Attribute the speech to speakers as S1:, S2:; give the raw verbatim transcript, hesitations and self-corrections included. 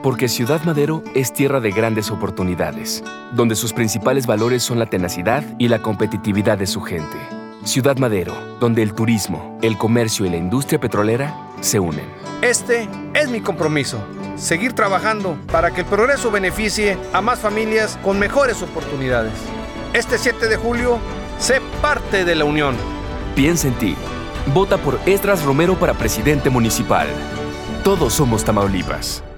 S1: Porque Ciudad Madero es tierra de grandes oportunidades, donde sus principales valores son la tenacidad y la competitividad de su gente. Ciudad Madero, donde el turismo, el comercio y la industria petrolera se unen.
S2: Este es mi compromiso, seguir trabajando para que el progreso beneficie a más familias con mejores oportunidades. Este siete de julio, sé parte de la unión.
S1: Piensa en ti. Vota por Esdras Romero para presidente municipal. Todos somos Tamaulipas.